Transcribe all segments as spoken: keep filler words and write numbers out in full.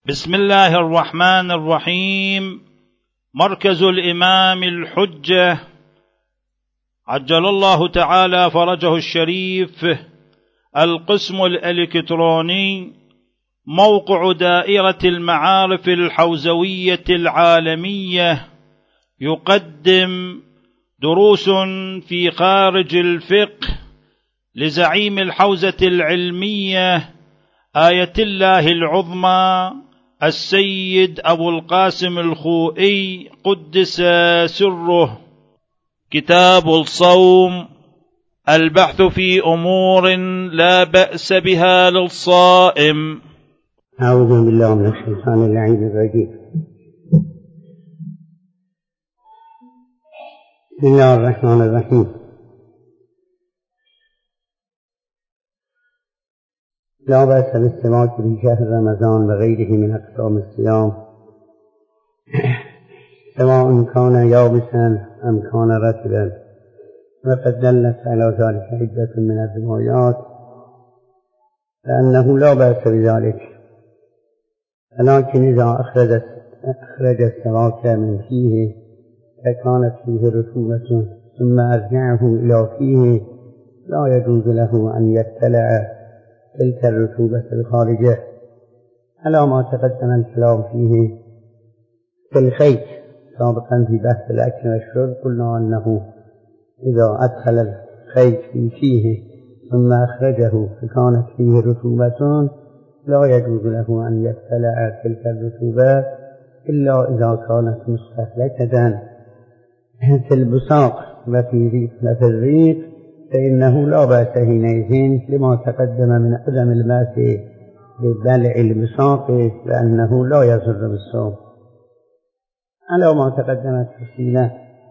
بسم الله الرحمن الرحيم. مركز الإمام الحجة عجل الله تعالى فرجه الشريف، القسم الإلكتروني، موقع دائرة المعارف الحوزوية العالمية، يقدم دروس في خارج الفقه لزعيم الحوزة العلمية آية الله العظمى السيد أبو القاسم الخوئي قدس سره. كتاب الصوم، البحث في أمور لا بأس بها للصائم. أعوذ بالله من الشيطان اللعين الرجيم. بسم الله الرحمن الرحيم. لا بأس بالاستماع في شهر رمضان وغيره من أقسام الصيام، سواء كان يابسا أم كان رطبا، وقد دلت على ذلك عدة من الروايات لأنه لا بأس بذلك، ولكن إذا أخرج أخرج السواك من فيه فكانت فيه رطوبة ثم أرجعه إلى فيه لا يجوز له أن يبتلع تلك الرطوبة الخارجة، على ما تقدم الكلام فيه في الخيط سابقا في بحث الأكل والشرب. قلنا أنه إذا أدخل الخيط في فيه ثم أخرجه فكانت فيه رطوبة لا يجوز له أن يبتلع تلك الرطوبة إلا إذا كانت مستهلكة في البصاق وفي الريق، فإنه لا بأس حينئذ لما تقدم من عدم البأس ببلع البصاق لأنه لا يضر بالصوم، على ما تقدم تفصيلا.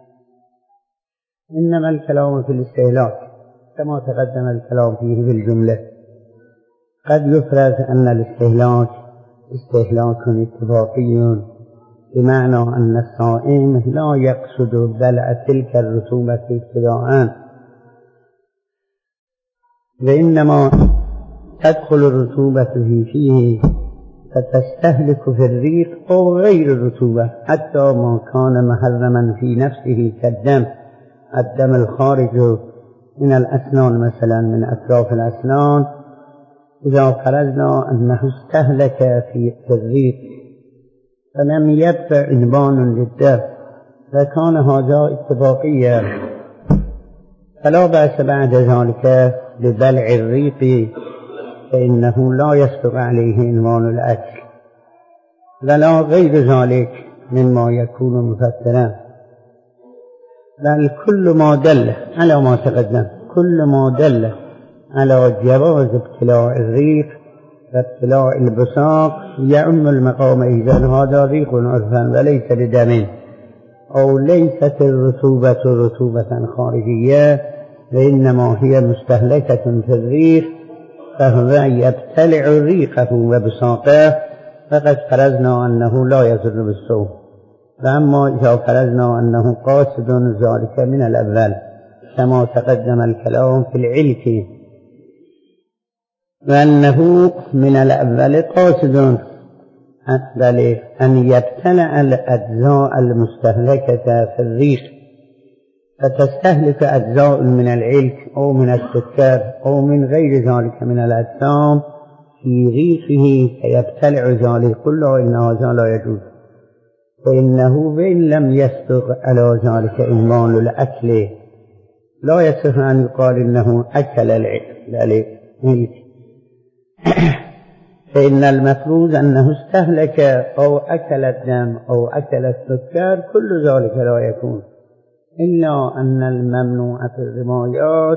إنما الكلام في الاستهلاك كما تقدم الكلام فيه بالجملة. قد يفرز أن الاستهلاك استهلاك اتفاقي، بمعنى أن الصائم لا يقصد بلع تلك الرطوبة ابتداءً، وإنما تدخل الرطوبة في فيه فتستهلك في الريق أو غير الرطوبة حتى ما كان محرما في نفسه كالدم، الدم الخارج من الأسنان مثلا من أطراف الأسنان، إذا فرضنا أنه استهلك في الريق فلم يبقى عنوان للدم فكان هذا اتفاقيا، فلا بأس بعد ذلك ببلع الريق، فإنه لا يصدق عليه عنوان الأكل، ولا غير ذلك مما يكون مفسرا، بل كل ما دل على ما تقدم كل ما دل على جواز ابتلاع الريق وابتلاع البصاق يعم المقام. إذن هذا ريق عرفا وليس بدم، أو ليست الرطوبة رطوبة خارجية وإنما هي مستهلكة في الريق، فهو يبتلع ريقه وبصاقه، فقد فرضنا أنه لا يضر بالصوم. فأما إذا فرضنا أنه قاصد ذلك من الأول كما تقدم الكلام في العلك، وأنه من الأول قاصد بل أن يبتلع الأجزاء المستهلكة في الريق، فتستهلك أجزاء من العلك أو من السكر أو من غير ذلك من الأجسام في ريقه فيبتلع ذلك كله، إن هذا لا يجوز، فإنه وإن لم يصدق على ذلك عنوان الأكل لا يصح أن يقال إنه أكل العلك، فإن المفروض أنه استهلك أو أكل الدم أو أكل السكر، كل ذلك لا يكون، إلا أن الممنوع في الرمايات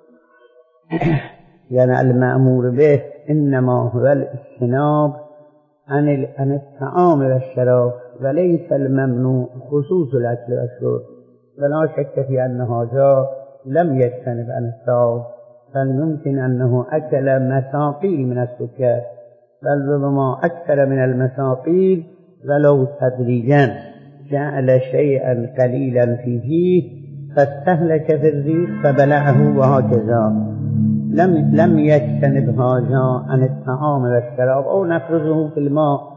يعني المأمور به إنما هو الاجتناب عن الطعام والشراب، وليس الممنوع خصوص الأكل والشرب. ولا شك في أن هذا لم يجتنب عن الطعام، بل يمكن أنه أكل مساقيل من السكر، بل ربما أكثر من المساقيل ولو تدريجا، جعل شيئا قليلا في فيه فاستهلك في الريق فبلعه، وهكذا لم لم يجتنب هذا عن الطعام والشراب، أو نفرزه في الماء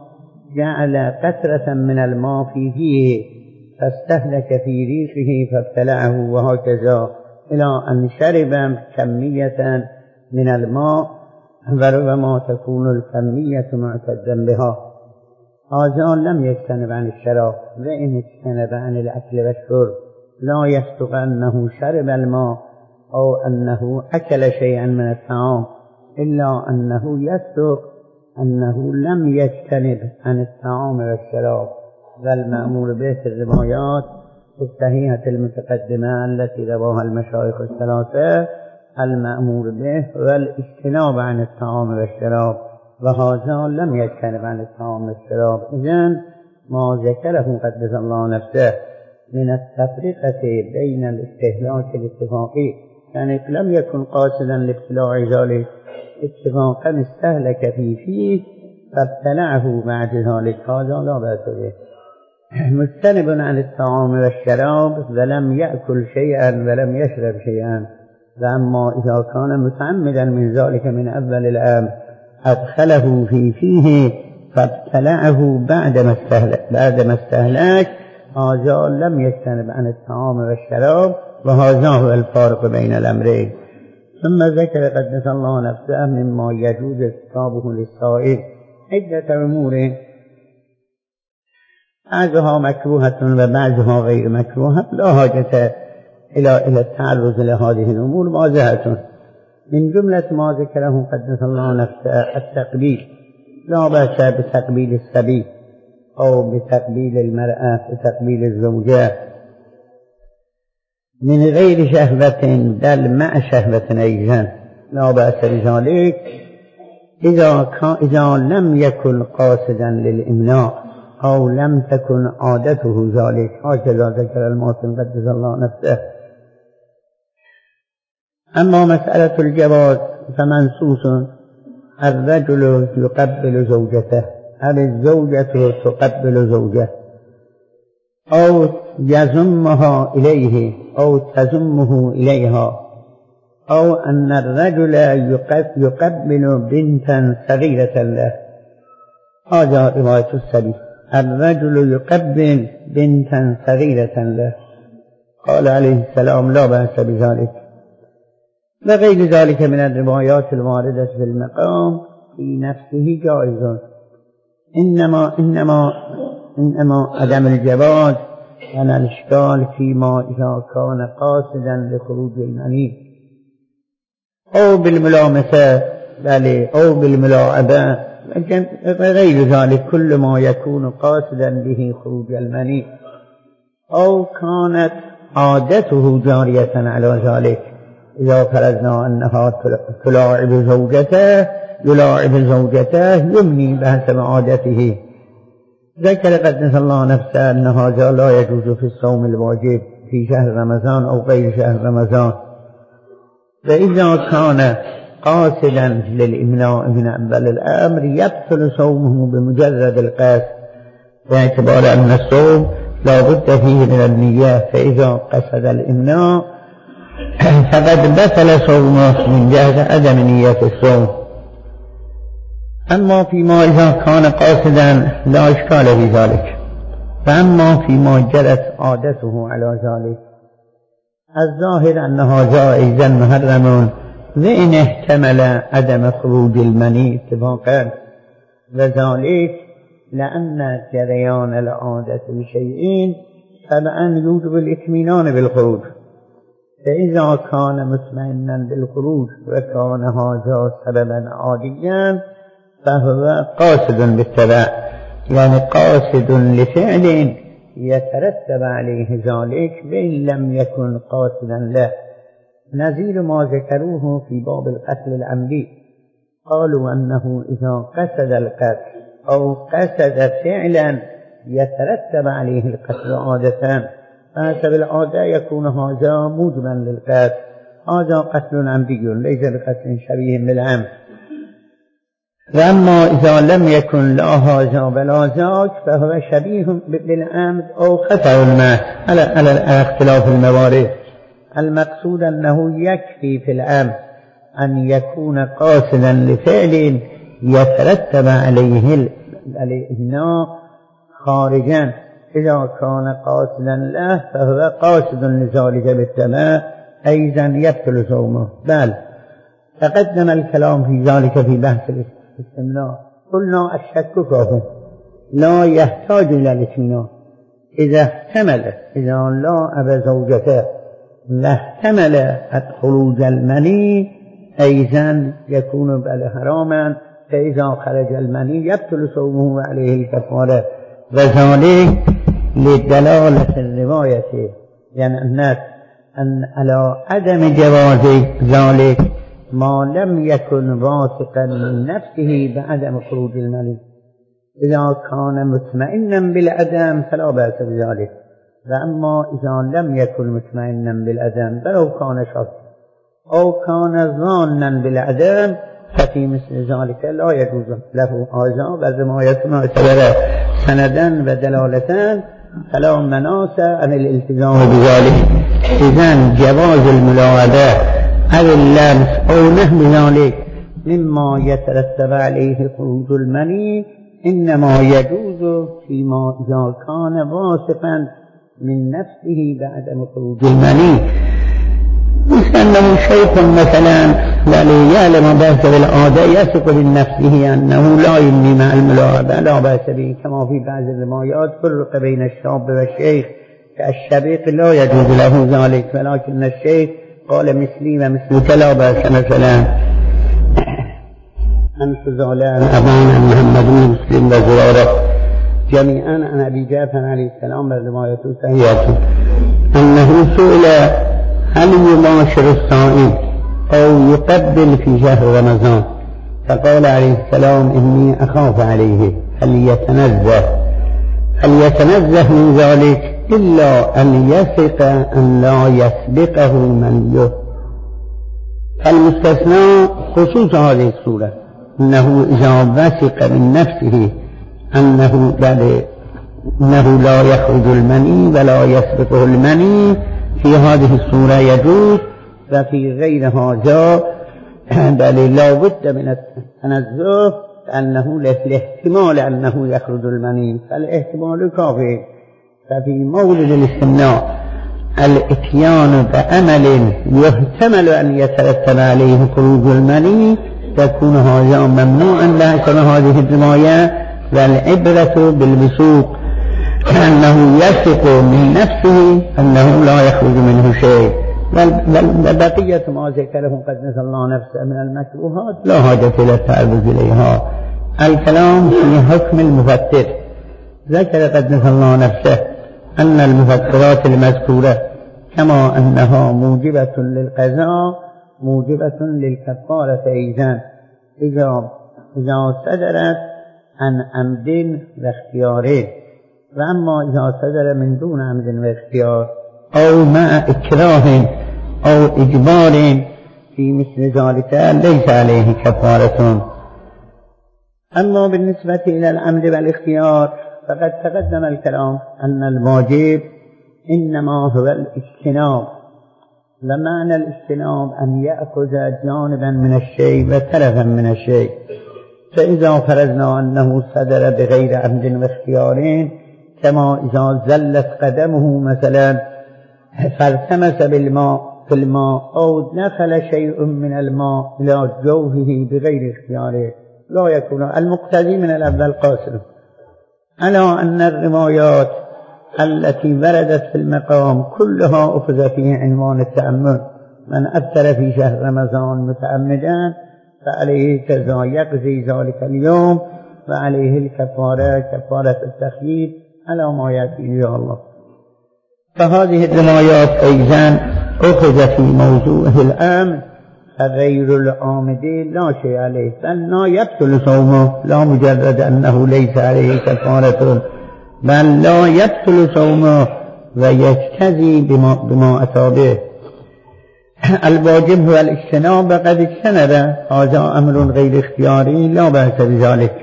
جعل قطرة من الماء في فيه فاستهلك في ريقه فابتلعه، وهكذا إلى أن شرب كمية من الماء وربما تكون الكمية معتدا بها. هذا لم يجتنب عن الشراب، وإن اجتنب عن الأكل والشرب لا يصدق أنه شرب الماء أو أنه أكل شيئا من الطعام، إلا أنه يصدق أنه لم يجتنب عن الطعام والشراب. والمأمور به في الروايات الصحيحة المتقدمة التي رواها المشايخ الثلاثة المأمور به والاجتناب عن الطعام والشراب، وهذا لم يجتنب عن الطعام والشراب. إذن ما ذكره قدس الله نفسه من التفرقة بين الاستهلاك الاتفاقي، يعني لم يكن قاصدا لابتلاع ذلك، اتفاقا استهلك في فيه فابتلعه بعد ذلك، هذا لا بأس به. مجتنب عن الطعام والشراب ولم يأكل شيئا ولم يشرب شيئا. وأما إذا كان متعمدا من ذلك من أول الأمر أدخله في فيه فابتلعه بعدما استهلك بعدما استهلك هذا لم يجتنب عن الطعام والشراب، وهذا هو الفارق بين الأمرين. ثم ذكر قدس الله نفسه مما يجوز ارتكابه للسائل عدة أمور، بعضها مكروهة وبعضها غير مكروهة، لا حاجة إلى إلى التعرض لهذه الأمور واضحة. من جملة ما ذكره قدس الله نفسه التقبيل، لا بأس بتقبيل الصبي أو بتقبيل المرأة بتقبيل الزوجات من غير شهوة بل مع شهوة أيضا، لا بأس بذلك إذا كان إذا لم يكن قاصدا للإمناع أو لم تكن عادته ذلك، هكذا ذكر المحسن قدس الله نفسه. أما مسألة الجواز فمنصوص، الرجل يقبل زوجته أو الزوجة تقبل زوجه أو يزمها إليه أو تزمه إليها، أو أن الرجل يقبل بنتا صغيرة له، هذا رواية السبي، الرجل يقبل بنتا صغيرة له، قال عليه السلام لا بأس بذلك. وغير ذلك من الروايات الواردة في المقام في نفسه جائز، إنما إنما إنما عدم الجواز أن الإشكال فيما إذا كان قاصدا لخروج المني أو بالملامسة أو بالملاعبة وغير ذلك، كل ما يكون قاصدا به خروج المني أو كانت عادته جارية على ذلك. إذا فرضنا أنها تلاعب زوجته يلاعب زوجته يمني بحسب عادته. ذكر قدس الله نفسه أن هذا لا يجوز في الصوم الواجب في شهر رمضان أو غير شهر رمضان. فإذا كان قاصدا للإمناء من أول الأمر يبطل صومه بمجرد القصد، باعتبار أن الصوم لا بد فيه من النية، فإذا قصد الإمناء فقد بطل صومه من جهة عدم نية الصوم. أما فيما إذا كان قاصدا لا إشكال في ذلك. فأما فيما جرت عادته على ذلك الظاهر أنها جائزا محرم، وإن احتمل عدم خروج المني اتفاقا، وذلك لأن جريان العادة بشيء طبعا يوجب الاطمئنان بالخروج، فإذا كان مطمئنا بالخروج وكان هذا سببا عاديا فهو قاصد بالتبع، يعني قاصد لفعل يترتب عليه ذلك وإن لم يكن قاصدا له، نظير ما ذكروه في باب القتل العمدي، قالوا أنه إذا قصد القتل أو قصد فعلا يترتب عليه القتل عادة، فحسب العادة يكون هذا موجبا للقتل، هذا قتل عمدي ليس بقتل شبيه بالعمد. وأما إذا لم يكن لا هذا ولا ذاك فهو شبيه بالعمد أو خطأ الماء على على اختلاف الموارد. المقصود أنه يكفي في العمد أن يكون قاصدا لفعل يترتب عليه بل إنا خارجا إذا كان قاصدا له فهو قاصد لذلك بالتبع أيضا يبطل صومه. بل تقدم الكلام في ذلك في بحث الاستمناء. قلنا الشك كافر لا يحتاج إلى الاطمئنان إذا احتمل إذا لا أبى زوجته لاحتمل خروج المني أيضا يكون بل حراما، فإذا خرج المني يبطل صومه وعليه الكفارة. وذلك لدلالة الرواية يعني الناس أن على عدم جواز ذلك ما لم يكن واثقا من نفسه بعدم خروج المني. إذا كان مطمئنا بالعدم فلا بأس بذلك، وأما إذا لم يكن مطمئنا بالعدم ولو كان شك أو كان ظانا بالعدم ففي مثل ذلك لا يجوز له هذا. والرواية معتبرة سندا ودلالة فلا مناص عن الالتزام بذلك. إذن جواز الملاعبة أو اللمس أو نحو ذلك مما يترتب عليه خروج المني إنما يجوز فيما إذا كان واثقا من نفسه بعدم خروج المني، مثل أنه شيخ مثلا الذي يعلم بأس بالعادة يثق من نفسه أنه لا يمني مع الملاعبة لا بأس به، كما في بعض الروايات فرق بين الشاب والشيخ كالشبيق لا يجوز له ذلك، ولكن الشيخ قال مثلي ومثلك لا بأس مثلا أن تزالان أبانا محمد بن مسلم وزرارة جميعا عن أبي جعفر عليه السلام بالرواية صحيحة أنه سئل هل يباشر الصائم أو يقبل في شهر رمضان، فقال عليه السلام إني أخاف عليه فليتنزه فليتنزه من ذلك إلا أن يثق أن لا يسبقه منيه. فالمستثنى خصوص هذه السورة أنه إذا وثق من نفسه أنه, أنه لا يخرج المني ولا يسبقه المني في هذه السورة يجوز، وفي غير هذا بل لا بد من التنزه أنه الاحتمال أنه يخرج المني فالاحتمال كافي. ففي مولد الاستمناء الاتيان بأمل يحتمل أن يترتب عليه خروج المني تكون هذا ممنوعا لحسن هذه الرواية، والعبرة بالوثوق أنه يثق من نفسه أنه لا يخرج منه شيء. بقية ما ذكره قد نزل الله نفسه من المكروهات لا حاجة إلى التعرض إليها. الكلام في حكم المفتر. ذكر قد نزل الله نفسه أن المفترات المذكورة كما أنها موجبة للقضاء موجبة للكفارة أيضا إذا إذا صدرت عن عمد واختيار، وأما إذا صدر من دون عمد واختيار أو مع إكراه أو إجبار في مثل ذلك ليس عليه كفارة. أما بالنسبة إلى العمد والاختيار فقد تقدم الكلام أن الواجب إنما هو الاجتناب، ومعنى الاجتناب أن يأخذ جانبا من الشيء وترفا من الشيء. فإذا فرضنا أنه صدر بغير عمد واختيار كما إذا زلت قدمه مثلا فالتمس بالماء في الماء أو دخل شيء من الماء إلى جوفه بغير اختياره لا يكون المقتدي من الأول قاصر، على أن الروايات التي وردت في المقام كلها أخذ فيه عنوان التأمل. من أفطر في شهر رمضان متعمدا فعليه كذا يقضي ذلك اليوم وعليه الكفارة كفارة التخيير على ما يأتي إن شاء الله. فهذه الروايات أيضا أخذ في موضوعه الأمر، فغير العامد لا شيء عليه بل لا يبطل صومه، لا مجرد أنه ليس عليه كفارة بل لا يبطل صومه ويجتزي بما, بما أتى به. الواجب هو الاجتناب قد اجتنب، هذا أمر غير اختياري لا بأس بذلك.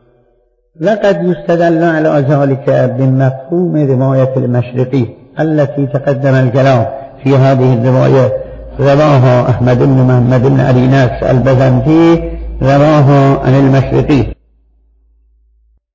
وقد يستدل على ذلك بمفهوم رواية المشرقي التي تقدم الكلام في هذه الرواية، رواها أحمد بن محمد بن أبي ناس البزنطي رواها عن المشرقي.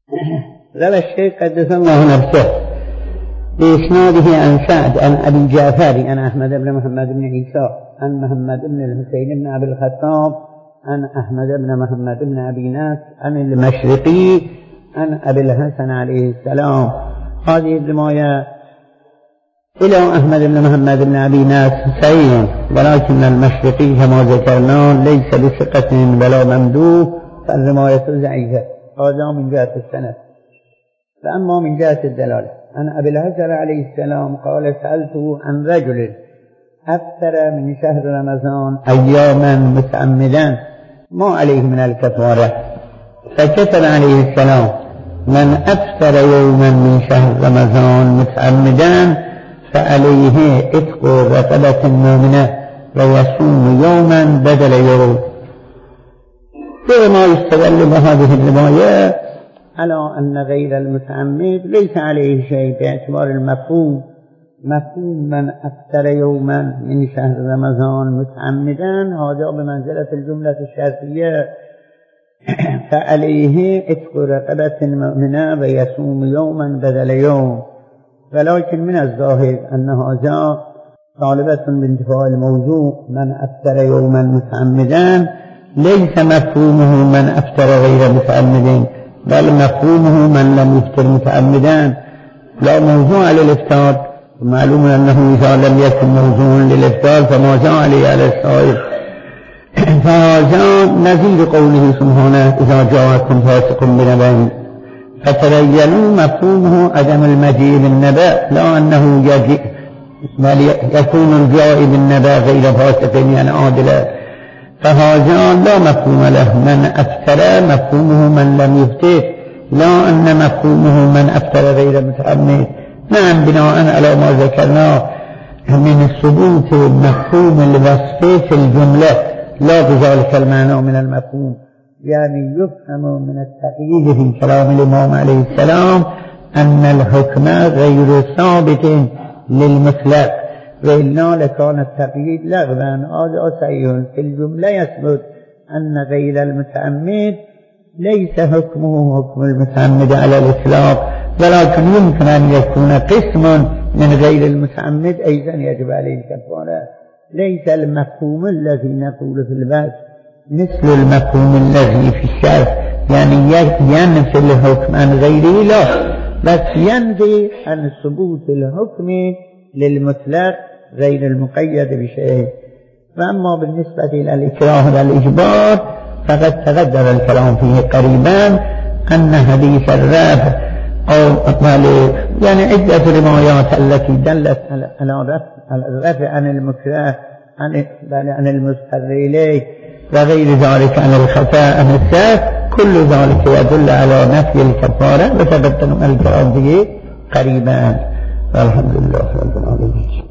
روى الشيخ قدس الله نفسه بإسناده عن سعد عن أبي جعفر عن أحمد بن محمد بن عيسى عن محمد بن الحسين بن أبي الخطاب عن أحمد بن محمد بن أبي ناس عن المشرقي عن أبي الحسن عليه السلام. هذه الرواية إلى أحمد بن محمد بن أبي ناس صحيح، ولكن المشرقي كما ذكرنا ليس بثقة ولا ممدوح، فالرواية ضعيفة. هذا من جهة السند. فأما من جهة الدلالة عن أبي الحسن عليه السلام قال سألته عن رجل أفطر من شهر رمضان أياما متعمدا ما عليه من الكفارة، فكتب عليه السلام من أفطر يوما من شهر رمضان متعمدا فعليه اتق رقبة مؤمنة ويصوم يوما بدل يوم. وما يستدل بهذه الرواية على أن غير المتعمد ليس عليه شيء باعتبار المفهوم. مفهوم من أفطر يوما من شهر رمضان متعمدا هذا بمنزلة الجملة الشرطية، فعليه اتق رقبة مؤمنة ويصوم يوما بدل يوم. ولكن من الظاهر أن هذا طالبة بانتفاء الموضوع من أفطر يوما متعمدا ليس مفهومه من أفطر غير متعمد، بل مفهومه من لم يفطر متعمدا. لا موضوع للإفطار، معلوم أنه إذا لم يكن موضوع للإفطار فماذا عليه على السائر. فهذا نظير قوله سبحانه إذا جاءكم فاسق بنبأ فتبينوا، مفهومه عدم المجيء بالنبأ لا أنه يجيء، بل يكون الجاء بالنبأ غير فاسق يعني عادلا. فهذا لا مفهوم له. من أفطر مفهومه من لم يفطر، لا أن مفهومه من أفطر غير متعمد. نعم بناء على ما ذكرنا من الثبوت مفهوم الوصف في الجملة لا بذلك المعنى من المفهوم. يعني يفهم من التقييد في كلام الإمام عليه السلام أن الحكم غير ثابت للمطلق، وإلا لكان التقييد لغوا. هذا صحيح في الجملة يثبت أن غير المتعمد ليس حكمه حكم المتعمد على الإطلاق، ولكن يمكن أن يكون قسم من غير المتعمد أيضا يجب عليه الكفارة. ليس المفهوم الذي نقول في البحث مثل المفهوم الذي في الشرع، يعني ينفي الحكم عن غيره، لا، بس ينفي عن ثبوت الحكم للمطلق غير المقيد بشيء. فأما بالنسبة إلى الإكراه والإجبار فقد تقدم الكلام فيه قريبا أن حديث الرفع أو يعني عدة روايات التي دلت على الرفع عن المكره عن عن المضطر إليه وغير ذلك عن الخفاء عن السهو، كل ذلك يدل على نفي الكفارة، وتقدم الكلام فيه قريبا. الحمد لله رب العالمين.